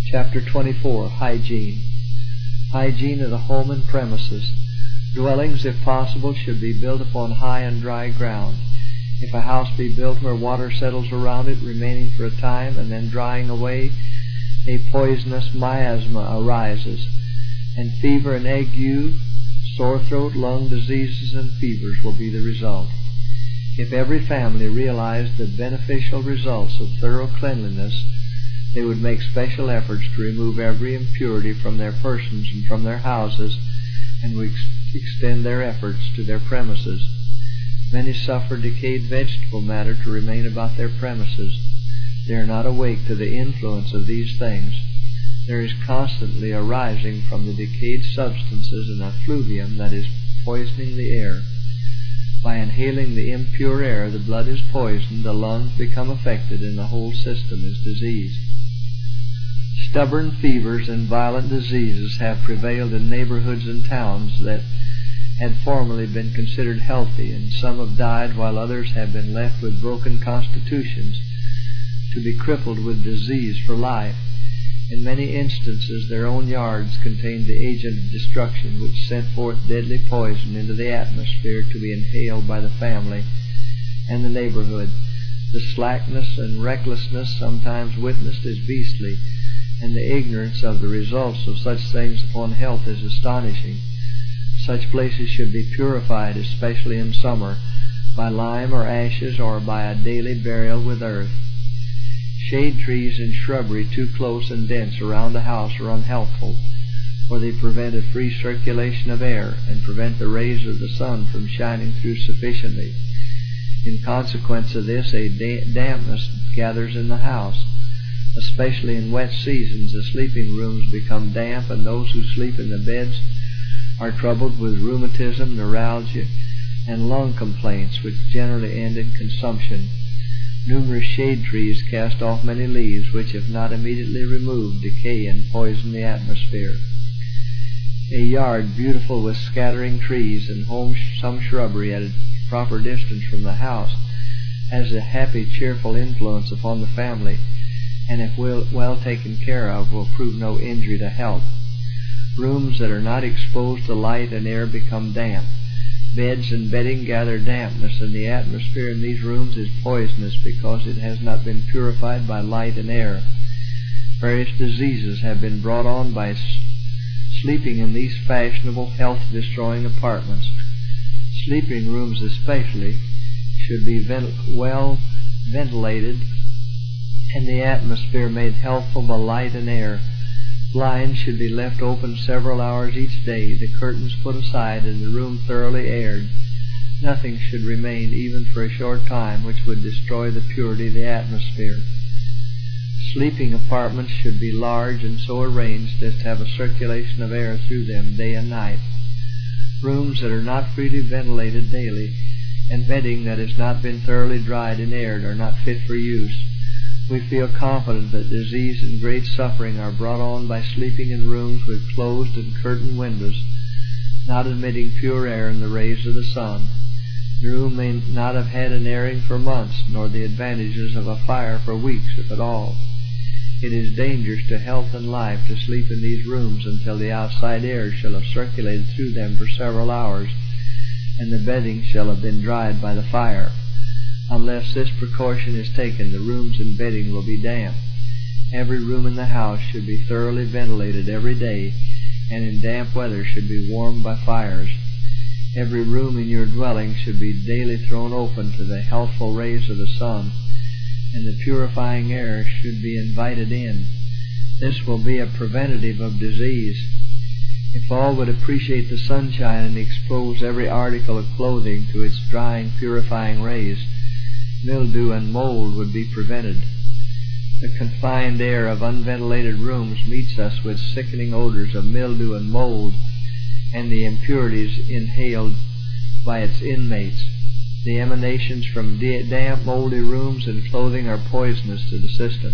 Chapter 24. Hygiene. Hygiene of the home and premises. Dwellings, if possible, should be built upon high and dry ground. If a house be built where water settles around it, remaining for a time and then drying away, a poisonous miasma arises, and fever and ague, sore throat, lung diseases, and fevers will be the result. If every family realized the beneficial results of thorough cleanliness, they would make special efforts to remove every impurity from their persons and from their houses, and would extend their efforts to their premises. Many suffer decayed vegetable matter to remain about their premises. They are not awake to the influence of these things. There is constantly arising from the decayed substances an effluvium that is poisoning the air. By inhaling the impure air, the blood is poisoned, the lungs become affected, and the whole system is diseased. Stubborn fevers and violent diseases have prevailed in neighborhoods and towns that had formerly been considered healthy, and some have died while others have been left with broken constitutions to be crippled with disease for life. In many instances, their own yards contained the agent of destruction which sent forth deadly poison into the atmosphere to be inhaled by the family and the neighborhood. The slackness and recklessness sometimes witnessed is beastly, and the ignorance of the results of such things upon health is astonishing. Such places should be purified, especially in summer, by lime or ashes, or by a daily burial with earth. Shade trees and shrubbery too close and dense around the house are unhealthful, for they prevent a free circulation of air and prevent the rays of the sun from shining through sufficiently. In consequence of this, a dampness gathers in the house. Especially in wet seasons, the sleeping rooms become damp, and those who sleep in the beds are troubled with rheumatism, neuralgia, and lung complaints, which generally end in consumption. Numerous shade trees cast off many leaves, which, if not immediately removed, decay and poison the atmosphere. A yard beautiful with scattering trees and some shrubbery at a proper distance from the house has a happy, cheerful influence upon the family, and if well taken care of, will prove no injury to health. Rooms that are not exposed to light and air become damp. Beds and bedding gather dampness, and the atmosphere in these rooms is poisonous because it has not been purified by light and air. Various diseases have been brought on by sleeping in these fashionable, health-destroying apartments. Sleeping rooms especially should be well ventilated, and the atmosphere made healthful by light and air. Blinds should be left open several hours each day, the curtains put aside, and the room thoroughly aired. Nothing should remain, even for a short time, which would destroy the purity of the atmosphere. Sleeping apartments should be large and so arranged as to have a circulation of air through them day and night. Rooms that are not freely ventilated daily, and bedding that has not been thoroughly dried and aired, are not fit for use. We feel confident that disease and great suffering are brought on by sleeping in rooms with closed and curtained windows, not admitting pure air and the rays of the sun. The room may not have had an airing for months, nor the advantages of a fire for weeks, if at all. It is dangerous to health and life to sleep in these rooms until the outside air shall have circulated through them for several hours, and the bedding shall have been dried by the fire. Unless this precaution is taken, the rooms and bedding will be damp. Every room in the house should be thoroughly ventilated every day, and in damp weather should be warmed by fires. Every room in your dwelling should be daily thrown open to the healthful rays of the sun, and the purifying air should be invited in. This will be a preventative of disease. If all would appreciate the sunshine and expose every article of clothing to its drying, purifying rays, mildew and mold would be prevented. The confined air of unventilated rooms meets us with sickening odors of mildew and mold, and the impurities inhaled by its inmates. The emanations from damp, moldy rooms and clothing are poisonous to the system.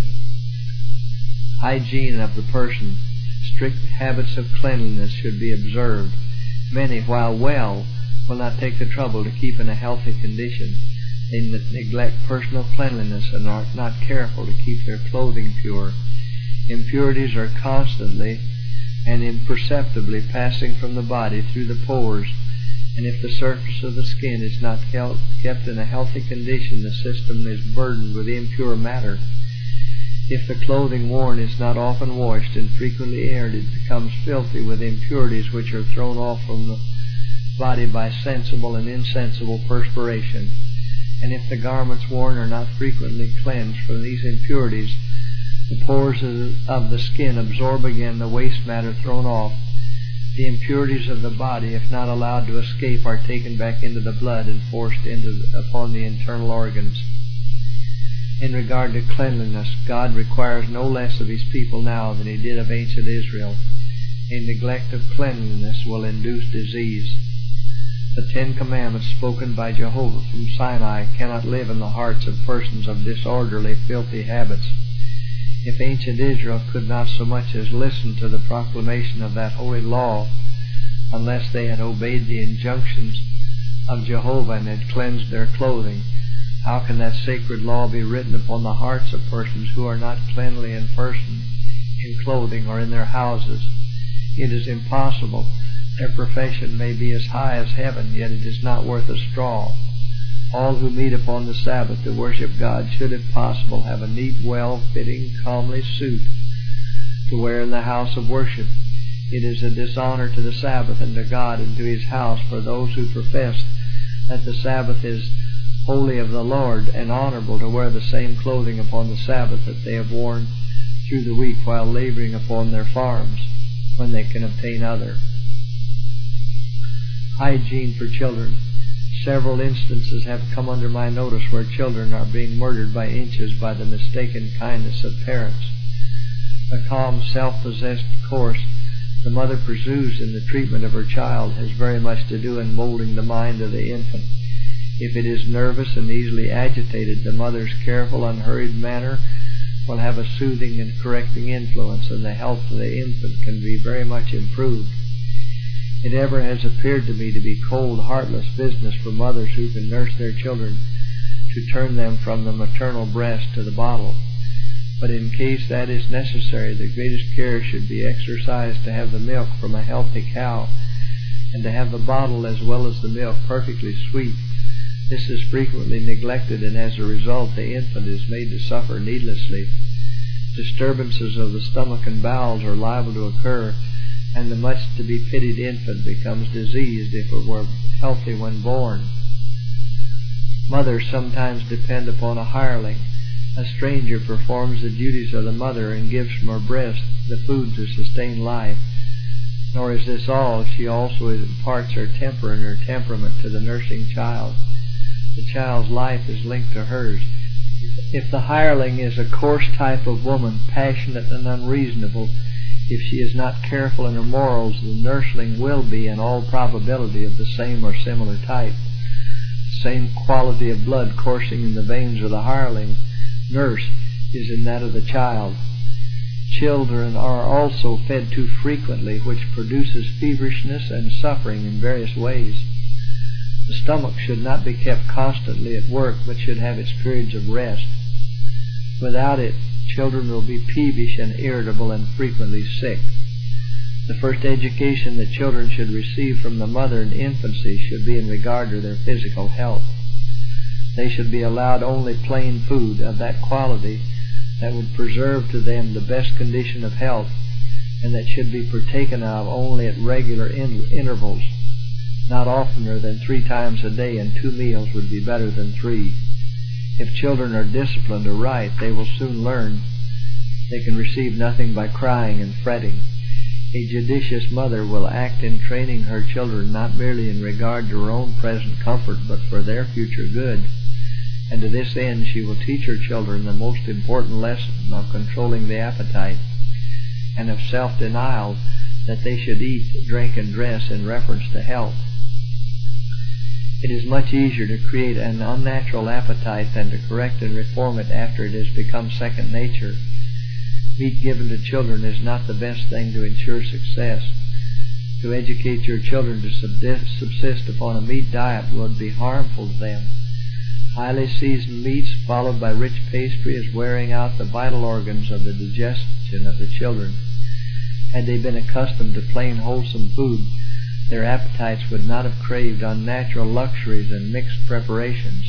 Hygiene of the person. Strict habits of cleanliness should be observed. Many, while well, will not take the trouble to keep in a healthy condition. They neglect personal cleanliness and are not careful to keep their clothing pure. Impurities are constantly and imperceptibly passing from the body through the pores, and if the surface of the skin is not kept in a healthy condition, the system is burdened with impure matter. If the clothing worn is not often washed and frequently aired, it becomes filthy with impurities which are thrown off from the body by sensible and insensible perspiration. And if the garments worn are not frequently cleansed from these impurities, the pores of the skin absorb again the waste matter thrown off. The impurities of the body, if not allowed to escape, are taken back into the blood and forced upon the internal organs. In regard to cleanliness, God requires no less of His people now than He did of ancient Israel. A neglect of cleanliness will induce disease. The 10 Commandments spoken by Jehovah from Sinai cannot live in the hearts of persons of disorderly, filthy habits. If ancient Israel could not so much as listen to the proclamation of that holy law, unless they had obeyed the injunctions of Jehovah and had cleansed their clothing, how can that sacred law be written upon the hearts of persons who are not cleanly in person, in clothing, or in their houses? It is impossible. Their profession may be as high as heaven, yet it is not worth a straw. All who meet upon the Sabbath to worship God should, if possible, have a neat, well-fitting, comely suit to wear in the house of worship. It is a dishonor to the Sabbath and to God and to His house for those who profess that the Sabbath is holy of the Lord, and honorable to wear the same clothing upon the Sabbath that they have worn through the week while laboring upon their farms, when they can obtain other. Hygiene for children. Several instances have come under my notice where children are being murdered by inches by the mistaken kindness of parents. A calm, self-possessed course the mother pursues in the treatment of her child has very much to do in molding the mind of the infant. If it is nervous and easily agitated, the mother's careful, unhurried manner will have a soothing and correcting influence, and the health of the infant can be very much improved. It ever has appeared to me to be cold, heartless business for mothers who can nurse their children to turn them from the maternal breast to the bottle. But in case that is necessary, the greatest care should be exercised to have the milk from a healthy cow, and to have the bottle as well as the milk perfectly sweet. This is frequently neglected, and as a result the infant is made to suffer needlessly. Disturbances of the stomach and bowels are liable to occur, and the much-to-be-pitied infant becomes diseased if it were healthy when born. Mothers sometimes depend upon a hireling. A stranger performs the duties of the mother and gives from her breast the food to sustain life. Nor is this all. She also imparts her temper and her temperament to the nursing child. The child's life is linked to hers. If the hireling is a coarse type of woman, passionate and unreasonable, if she is not careful in her morals, the nursling will be, in all probability, of the same or similar type. The same quality of blood coursing in the veins of the hireling nurse is in that of the child. Children are also fed too frequently, which produces feverishness and suffering in various ways. The stomach should not be kept constantly at work, but should have its periods of rest. Without it, children will be peevish and irritable and frequently sick. The first education that children should receive from the mother in infancy should be in regard to their physical health. They should be allowed only plain food of that quality that would preserve to them the best condition of health, and that should be partaken of only at regular intervals, not oftener than 3 times a day, and 2 meals would be better than 3. If children are disciplined aright, they will soon learn they can receive nothing by crying and fretting. A judicious mother will act in training her children not merely in regard to her own present comfort, but for their future good. And to this end she will teach her children the most important lesson of controlling the appetite, and of self-denial, that they should eat, drink, and dress in reference to health. It is much easier to create an unnatural appetite than to correct and reform it after it has become second nature. Meat given to children is not the best thing to ensure success. To educate your children to subsist upon a meat diet would be harmful to them. Highly seasoned meats followed by rich pastry is wearing out the vital organs of the digestion constitution of the children. Had they been accustomed to plain wholesome food, their appetites would not have craved unnatural luxuries and mixed preparations.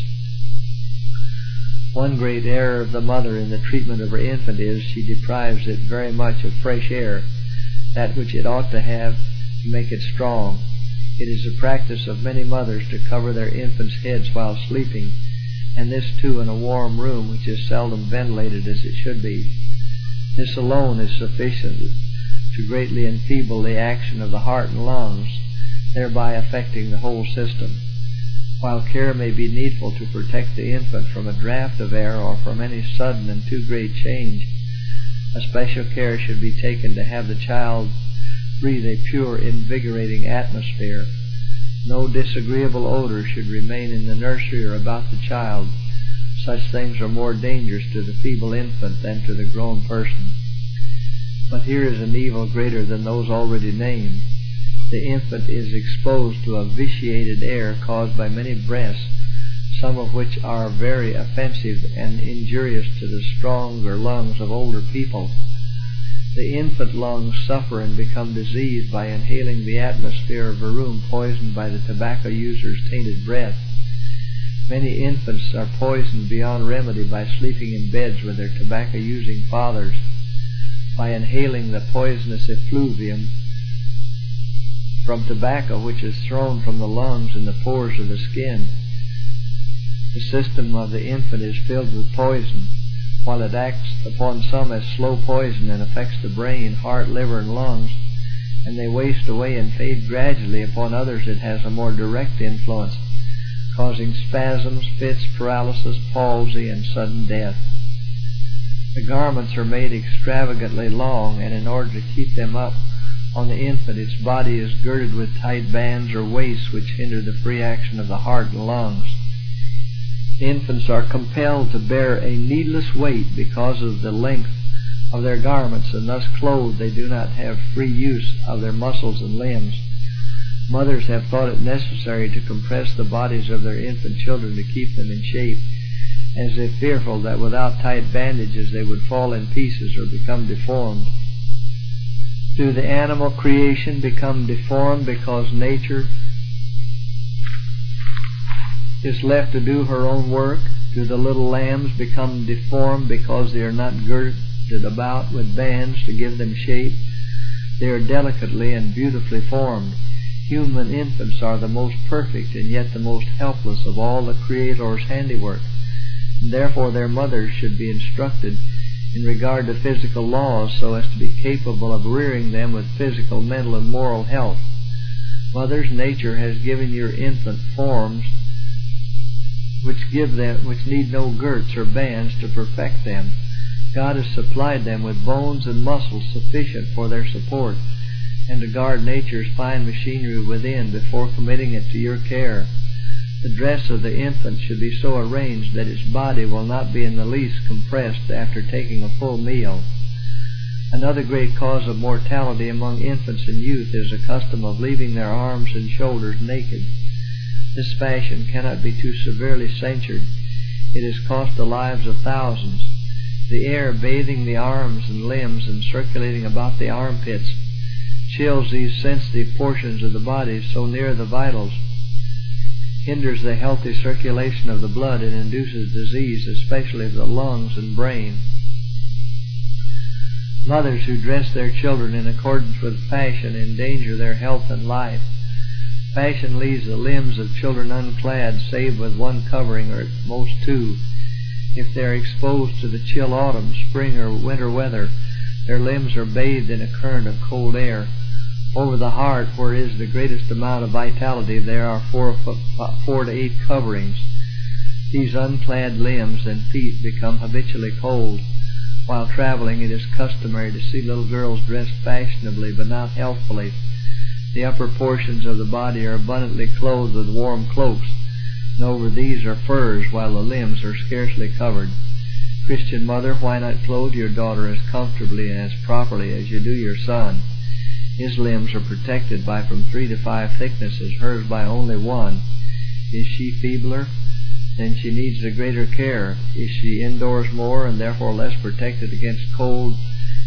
One great error of the mother in the treatment of her infant is she deprives it very much of fresh air, that which it ought to have to make it strong. It is the practice of many mothers to cover their infants' heads while sleeping, and this too in a warm room which is seldom ventilated as it should be. This alone is sufficient to greatly enfeeble the action of the heart and lungs, thereby affecting the whole system. While care may be needful to protect the infant from a draught of air or from any sudden and too great change, a special care should be taken to have the child breathe a pure, invigorating atmosphere. No disagreeable odor should remain in the nursery or about the child. Such things are more dangerous to the feeble infant than to the grown person. But here is an evil greater than those already named. The infant is exposed to a vitiated air caused by many breaths, some of which are very offensive and injurious to the stronger lungs of older people. The infant lungs suffer and become diseased by inhaling the atmosphere of a room poisoned by the tobacco user's tainted breath. Many infants are poisoned beyond remedy by sleeping in beds with their tobacco-using fathers, by inhaling the poisonous effluvium from tobacco which is thrown from the lungs in the pores of the skin. The system of the infant is filled with poison, while it acts upon some as slow poison and affects the brain, heart, liver, and lungs, and they waste away and fade gradually. Upon others it has a more direct influence, causing spasms, fits, paralysis, palsy, and sudden death. The garments are made extravagantly long, and in order to keep them up on the infant, its body is girded with tight bands or waists which hinder the free action of the heart and lungs. Infants are compelled to bear a needless weight because of the length of their garments, and thus clothed they do not have free use of their muscles and limbs. Mothers have thought it necessary to compress the bodies of their infant children to keep them in shape, as if fearful that without tight bandages they would fall in pieces or become deformed. Do the animal creation become deformed because nature is left to do her own work? Do the little lambs become deformed because they are not girded about with bands to give them shape? They are delicately and beautifully formed. Human infants are the most perfect and yet the most helpless of all the Creator's handiwork, and therefore their mothers should be instructed in regard to physical laws so as to be capable of rearing them with physical, mental, and moral health. Mothers, nature has given your infant forms which need no girts or bands to perfect them. God has supplied them with bones and muscles sufficient for their support, and to guard nature's fine machinery within before committing it to your care. The dress of the infant should be so arranged that its body will not be in the least compressed after taking a full meal. Another great cause of mortality among infants and youth is the custom of leaving their arms and shoulders naked. This fashion cannot be too severely censured. It has cost the lives of thousands. The air bathing the arms and limbs and circulating about the armpits chills these sensitive portions of the body so near the vitals, hinders the healthy circulation of the blood, and induces disease, especially of the lungs and brain. Mothers who dress their children in accordance with fashion endanger their health and life. Fashion leaves the limbs of children unclad, save with one covering, or at most two. If they are exposed to the chill autumn, spring, or winter weather, their limbs are bathed in a current of cold air. Over the heart, where is the greatest amount of vitality, there are 4 to 8 coverings. These unclad limbs and feet become habitually cold. While traveling, it is customary to see little girls dressed fashionably but not healthfully. The upper portions of the body are abundantly clothed with warm cloaks, and over these are furs, while the limbs are scarcely covered. Christian mother, why not clothe your daughter as comfortably and as properly as you do your son? His limbs are protected by from 3 to 5 thicknesses, hers by only 1. Is she feebler? Then she needs a greater care. Is she indoors more and therefore less protected against cold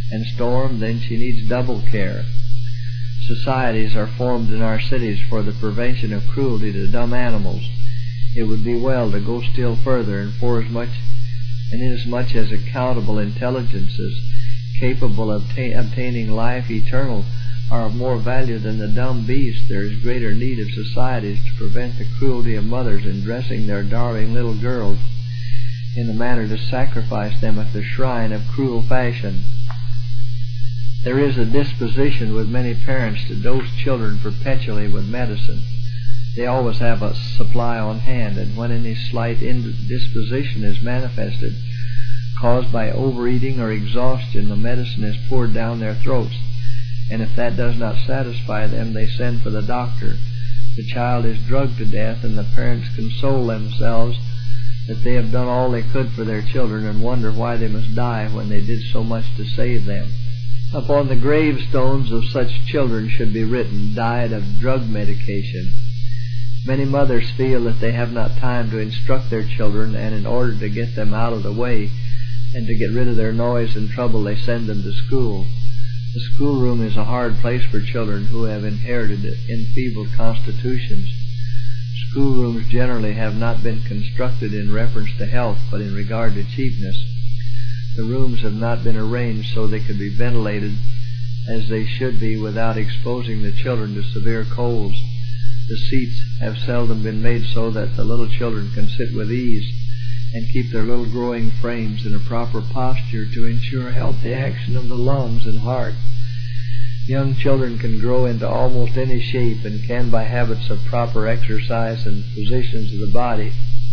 and storm, then she needs double care. Societies are formed in our cities for the prevention of cruelty to dumb animals. It would be well to go still further, and inasmuch as accountable intelligences capable of obtaining life eternal are of more value than the dumb beasts, there is greater need of societies to prevent the cruelty of mothers in dressing their darling little girls in the manner to sacrifice them at the shrine of cruel fashion. There is a disposition with many parents to dose children perpetually with medicine. They always have a supply on hand, and when any slight indisposition is manifested, caused by overeating or exhaustion, the medicine is poured down their throats, and if that does not satisfy them, they send for the doctor. The child is drugged to death, and the parents console themselves that they have done all they could for their children, and wonder why they must die when they did so much to save them. Upon the gravestones of such children should be written, "Died of drug medication." Many mothers feel that they have not time to instruct their children, and in order to get them out of the way and to get rid of their noise and trouble, they send them to school. The schoolroom is a hard place for children who have inherited enfeebled constitutions. Schoolrooms generally have not been constructed in reference to health, but in regard to cheapness. The rooms have not been arranged so they could be ventilated as they should be without exposing the children to severe colds. The seats have seldom been made so that the little children can sit with ease and keep their little growing frames in a proper posture to ensure healthy action of the lungs and heart. Young children can grow into almost any shape, and can, by habits of proper exercise and positions of the body,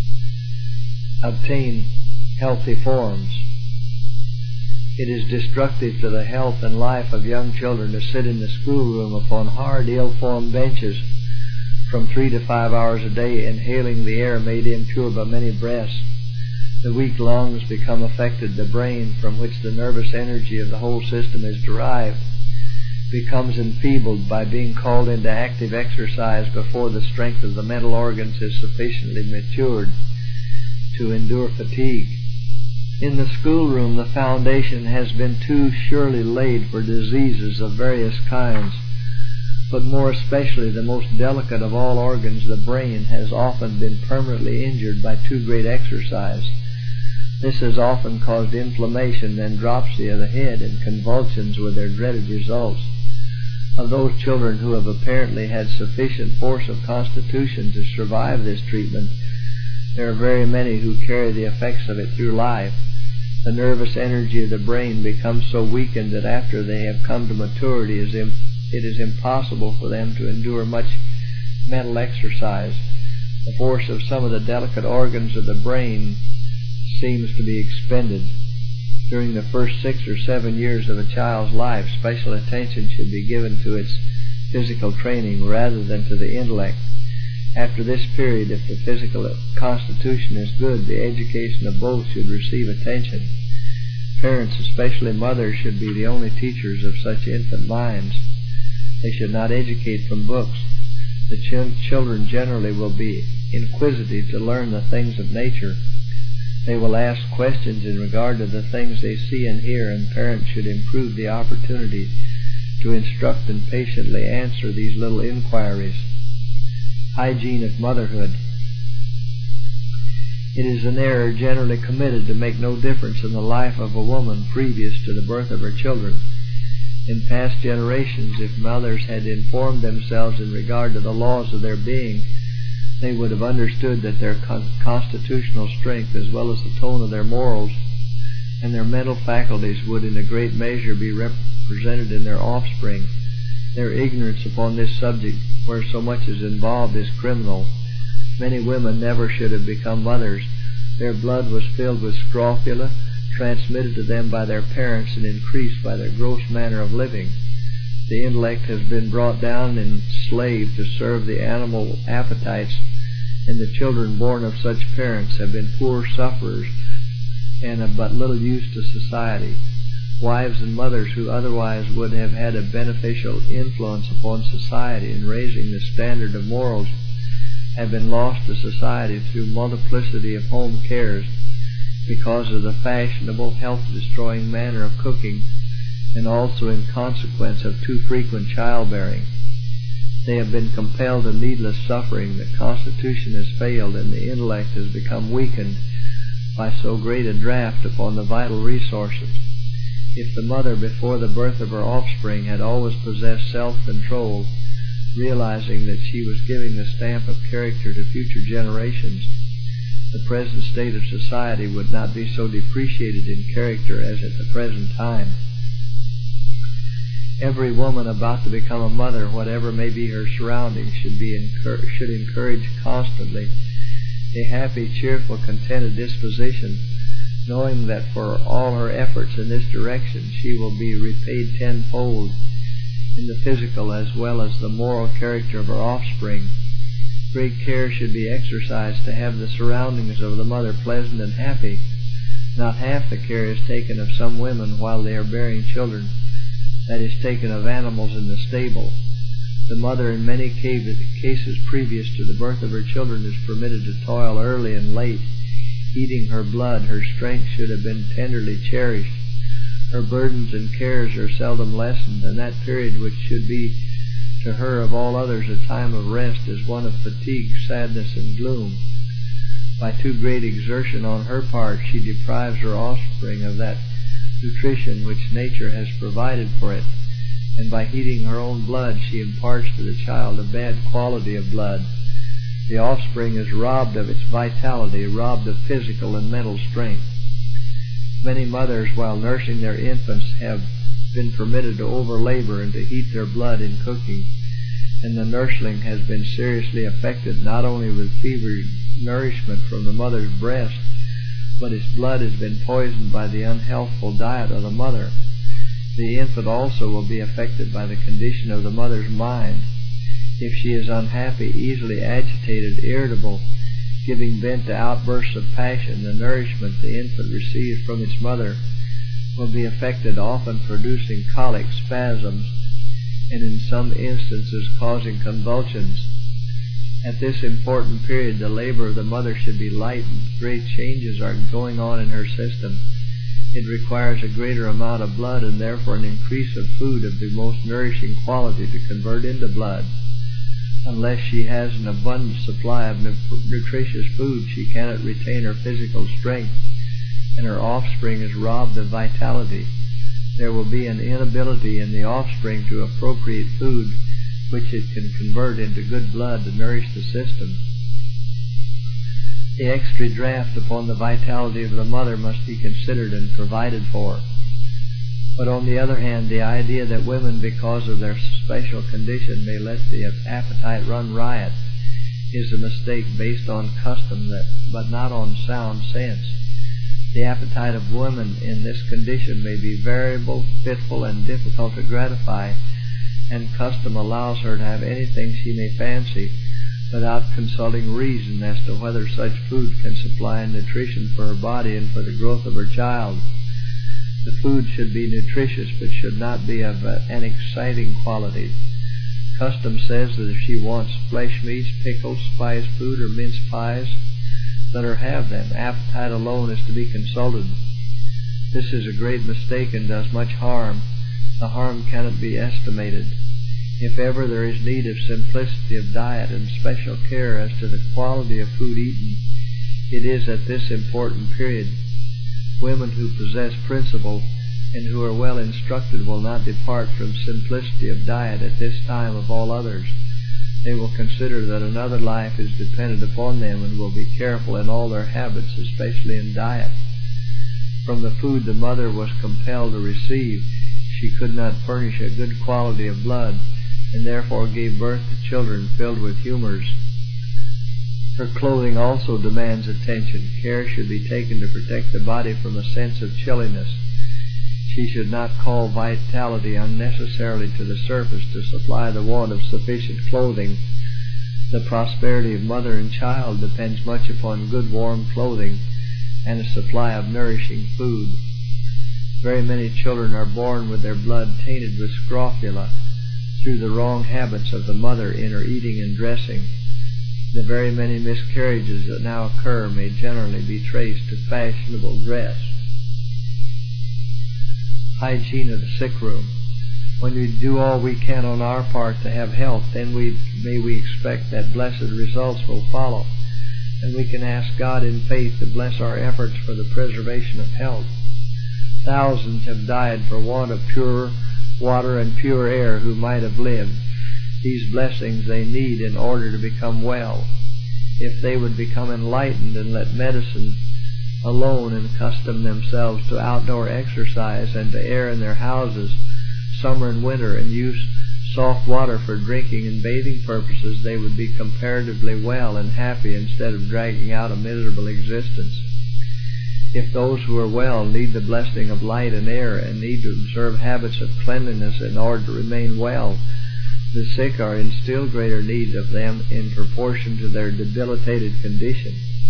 obtain healthy forms. It is destructive to the health and life of young children to sit in the schoolroom upon hard, ill-formed benches from 3 to 5 hours a day, inhaling the air made impure by many breaths. The weak lungs become affected. The brain, from which the nervous energy of the whole system is derived, becomes enfeebled by being called into active exercise before the strength of the mental organs is sufficiently matured to endure fatigue. In the schoolroom, the foundation has been too surely laid for diseases of various kinds, but more especially the most delicate of all organs, the brain, has often been permanently injured by too great exercise. This has often caused inflammation and dropsy of the head, and convulsions with their dreaded results. Of those children who have apparently had sufficient force of constitution to survive this treatment, there are very many who carry the effects of it through life. The nervous energy of the brain becomes so weakened that after they have come to maturity, it is impossible for them to endure much mental exercise. The force of some of the delicate organs of the brain seems to be expended. During the first 6 or 7 years of a child's life, special attention should be given to its physical training rather than to the intellect. After this period, if the physical constitution is good, the education of both should receive attention. Parents, especially mothers, should be the only teachers of such infant minds. They should not educate from books. The children generally will be inquisitive to learn the things of nature. They will ask questions in regard to the things they see and hear, and parents should improve the opportunity to instruct and patiently answer these little inquiries. Hygiene of motherhood. It is an error generally committed to make no difference in the life of a woman previous to the birth of her children. In past generations, if mothers had informed themselves in regard to the laws of their being, they would have understood that their constitutional strength, as well as the tone of their morals and their mental faculties, would in a great measure be represented in their offspring. Their ignorance upon this subject, where so much is involved, is criminal. Many women never should have become mothers. Their blood was filled with scrofula, transmitted to them by their parents and increased by their gross manner of living. The intellect has been brought down and enslaved to serve the animal appetites, and the children born of such parents have been poor sufferers and of but little use to society. Wives and mothers who otherwise would have had a beneficial influence upon society in raising the standard of morals have been lost to society through multiplicity of home cares, because of the fashionable, health-destroying manner of cooking and also in consequence of too frequent childbearing. They have been compelled to needless suffering, the constitution has failed, and the intellect has become weakened by so great a draft upon the vital resources. If the mother, before the birth of her offspring, had always possessed self-control, realizing that she was giving the stamp of character to future generations, the present state of society would not be so depreciated in character as at the present time. Every woman about to become a mother, whatever may be her surroundings, should encourage constantly a happy, cheerful, contented disposition, knowing that for all her efforts in this direction she will be repaid tenfold in the physical as well as the moral character of her offspring. Great care should be exercised to have the surroundings of the mother pleasant and happy. Not half the care is taken of some women while they are bearing children that is taken of animals in the stable. The mother, in many cases previous to the birth of her children, is permitted to toil early and late, eating her blood. Her strength should have been tenderly cherished. Her burdens and cares are seldom lessened, and that period which should be to her of all others a time of rest is one of fatigue, sadness, and gloom. By too great exertion on her part, she deprives her offspring of that nutrition which nature has provided for it, and by heating her own blood she imparts to the child a bad quality of blood. The offspring is robbed of its vitality, robbed of physical and mental strength. Many mothers, while nursing their infants, have been permitted to overlabor and to heat their blood in cooking, and the nursling has been seriously affected not only with fevered nourishment from the mother's breast, but its blood has been poisoned by the unhealthful diet of the mother. The infant also will be affected by the condition of the mother's mind. If she is unhappy, easily agitated, irritable, giving vent to outbursts of passion, the nourishment the infant receives from its mother will be affected, often producing colic spasms, and in some instances causing convulsions. At this important period, the labor of the mother should be lightened. Great changes are going on in her system. It requires a greater amount of blood and therefore an increase of food of the most nourishing quality to convert into blood. Unless she has an abundant supply of nutritious food, she cannot retain her physical strength, and her offspring is robbed of vitality. There will be an inability in the offspring to appropriate food which it can convert into good blood to nourish the system. The extra draft upon the vitality of the mother must be considered and provided for. But on the other hand, the idea that women, because of their special condition, may let the appetite run riot is a mistake based on custom, but not on sound sense. The appetite of women in this condition may be variable, fitful, and difficult to gratify, and custom allows her to have anything she may fancy without consulting reason as to whether such food can supply nutrition for her body and for the growth of her child. The food should be nutritious, but should not be of an exciting quality. Custom says that if she wants flesh meats, pickles, spiced food, or mince pies, let her have them. Appetite alone is to be consulted. This is a great mistake and does much harm. The harm cannot be estimated. If ever there is need of simplicity of diet and special care as to the quality of food eaten, it is at this important period. Women who possess principle and who are well instructed will not depart from simplicity of diet at this time of all others. They will consider that another life is dependent upon them and will be careful in all their habits, especially in diet. From the food the mother was compelled to receive, she could not furnish a good quality of blood, and therefore gave birth to children filled with humors. Her clothing also demands attention. Care should be taken to protect the body from a sense of chilliness. She should not call vitality unnecessarily to the surface to supply the want of sufficient clothing. The prosperity of mother and child depends much upon good warm clothing and a supply of nourishing food. Very many children are born with their blood tainted with scrofula through the wrong habits of the mother in her eating and dressing. The very many miscarriages that now occur may generally be traced to fashionable dress. hygiene of the sick room. When we do all we can on our part to have health, then may we expect that blessed results will follow, and we can ask God in faith to bless our efforts for the preservation of health. Thousands have died for want of pure water and pure air who might have lived. These blessings they need in order to become well. If they would become enlightened and let medicine alone and accustom themselves to outdoor exercise and to air in their houses summer and winter and use soft water for drinking and bathing purposes, they would be comparatively well and happy instead of dragging out a miserable existence. If those who are well need the blessing of light and air and need to observe habits of cleanliness in order to remain well, the sick are in still greater need of them in proportion to their debilitated condition.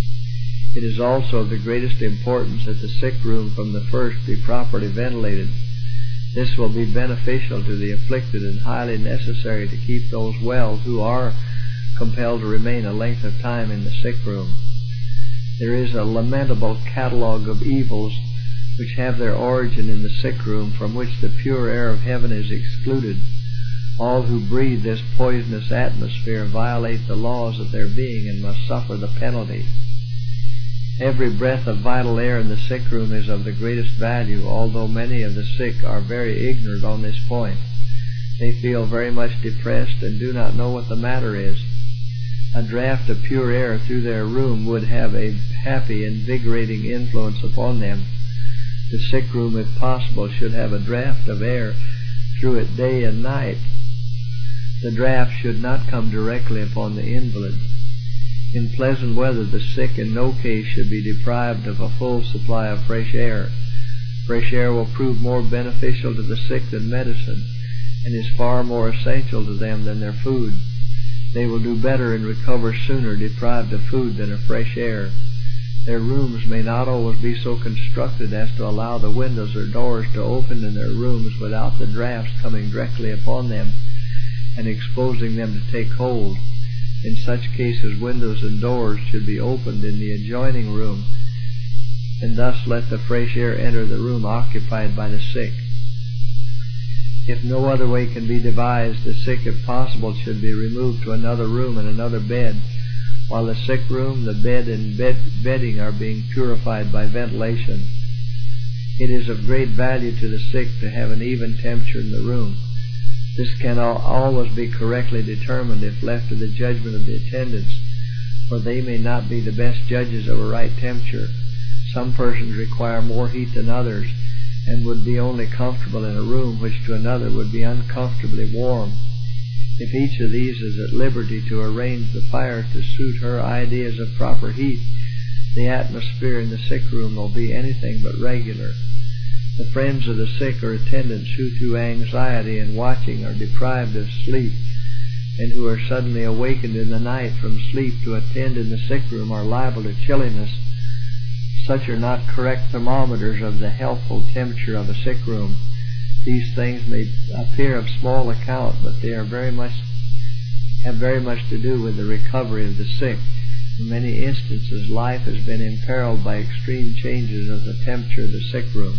It is also of the greatest importance that the sick room from the first be properly ventilated. This will be beneficial to the afflicted and highly necessary to keep those well who are compelled to remain a length of time in the sick room. There is a lamentable catalogue of evils which have their origin in the sick room, from which the pure air of heaven is excluded. All who breathe this poisonous atmosphere violate the laws of their being and must suffer the penalty. Every breath of vital air in the sick room is of the greatest value, although many of the sick are very ignorant on this point. They feel very much depressed and do not know what the matter is. A draught of pure air through their room would have a happy, invigorating influence upon them. The sick room, if possible, should have a draught of air through it day and night. The draught should not come directly upon the invalid. In pleasant weather, the sick in no case should be deprived of a full supply of fresh air. Fresh air will prove more beneficial to the sick than medicine, and is far more essential to them than their food. They will do better and recover sooner deprived of food than of fresh air. Their rooms may not always be so constructed as to allow the windows or doors to open in their rooms without the draughts coming directly upon them and exposing them to take hold. In such cases, windows and doors should be opened in the adjoining room, and thus let the fresh air enter the room occupied by the sick. If no other way can be devised, the sick, if possible, should be removed to another room and another bed, while the sick room, the bed, and bedding are being purified by ventilation. It is of great value to the sick to have an even temperature in the room. This can always be correctly determined if left to the judgment of the attendants, for they may not be the best judges of a right temperature. Some persons require more heat than others, and would be only comfortable in a room which to another would be uncomfortably warm. If each of these is at liberty to arrange the fire to suit her ideas of proper heat, the atmosphere in the sick room will be anything but regular. The friends of the sick or attendants who through anxiety and watching are deprived of sleep, and who are suddenly awakened in the night from sleep to attend in the sick room, are liable to chilliness. Such are not correct thermometers of the healthful temperature of a sick room. These things may appear of small account, but they have very much to do with the recovery of the sick. In many instances, life has been imperiled by extreme changes of the temperature of the sick room.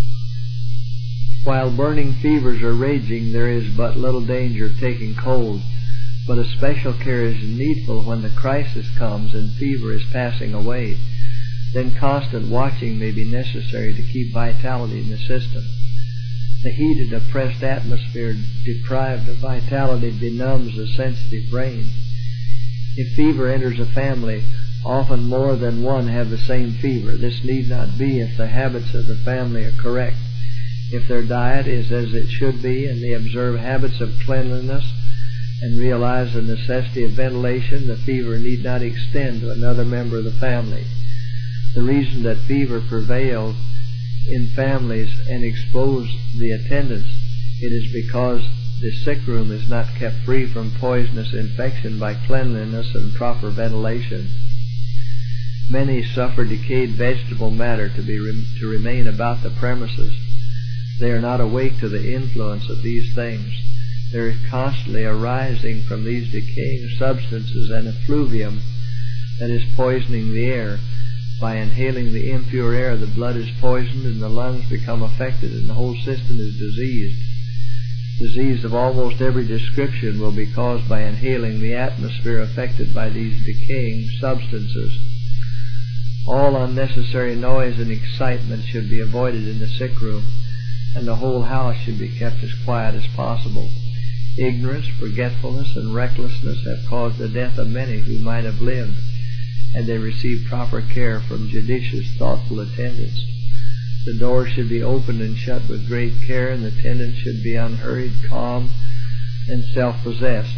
While burning fevers are raging, there is but little danger of taking cold, but a special care is needful when the crisis comes and fever is passing away. Then constant watching may be necessary to keep vitality in the system. The heated, oppressed atmosphere deprived of vitality benumbs the sensitive brain. If fever enters a family, often more than one have the same fever. This need not be if the habits of the family are correct. If their diet is as it should be, and they observe habits of cleanliness and realize the necessity of ventilation, the fever need not extend to another member of the family. The reason that fever prevails in families and expose the attendants, it is because the sick room is not kept free from poisonous infection by cleanliness and proper ventilation. Many suffer decayed vegetable matter to remain about the premises. They are not awake to the influence of these things. There is constantly arising from these decaying substances an effluvium that is poisoning the air. By inhaling the impure air, the blood is poisoned and the lungs become affected and the whole system is diseased. Disease of almost every description will be caused by inhaling the atmosphere affected by these decaying substances. All unnecessary noise and excitement should be avoided in the sick room, and the whole house should be kept as quiet as possible. Ignorance, forgetfulness, and recklessness have caused the death of many who might have lived, and they receive proper care from judicious, thoughtful attendants. The door should be opened and shut with great care, and the attendants should be unhurried, calm, and self-possessed.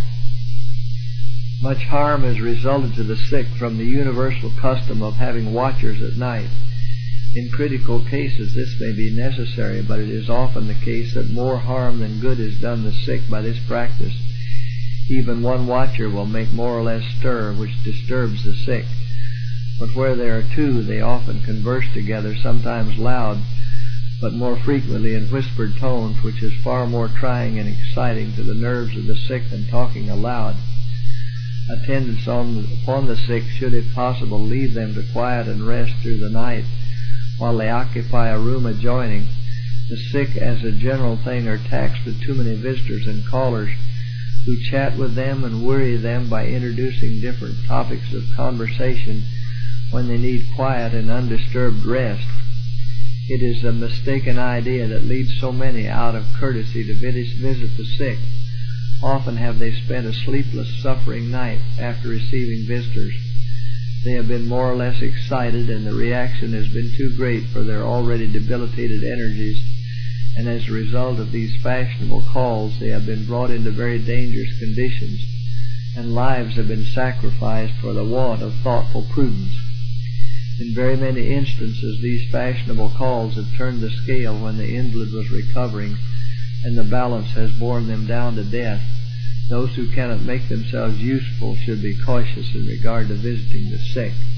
Much harm has resulted to the sick from the universal custom of having watchers at night. In critical cases this may be necessary, but it is often the case that more harm than good is done the sick by this practice. Even one watcher will make more or less stir, which disturbs the sick. But where there are two, they often converse together, sometimes loud, but more frequently in whispered tones, which is far more trying and exciting to the nerves of the sick than talking aloud. Attendants upon the sick should, if possible, leave them to quiet and rest through the night, while they occupy a room adjoining. The sick, as a general thing, are taxed with too many visitors and callers, who chat with them and worry them by introducing different topics of conversation when they need quiet and undisturbed rest. It is a mistaken idea that leads so many out of courtesy to visit the sick. Often have they spent a sleepless, suffering night after receiving visitors. They have been more or less excited, and the reaction has been too great for their already debilitated energies, and as a result of these fashionable calls they have been brought into very dangerous conditions, and lives have been sacrificed for the want of thoughtful prudence. In very many instances these fashionable calls have turned the scale when the invalid was recovering, and the balance has borne them down to death. Those who cannot make themselves useful should be cautious in regard to visiting the sick.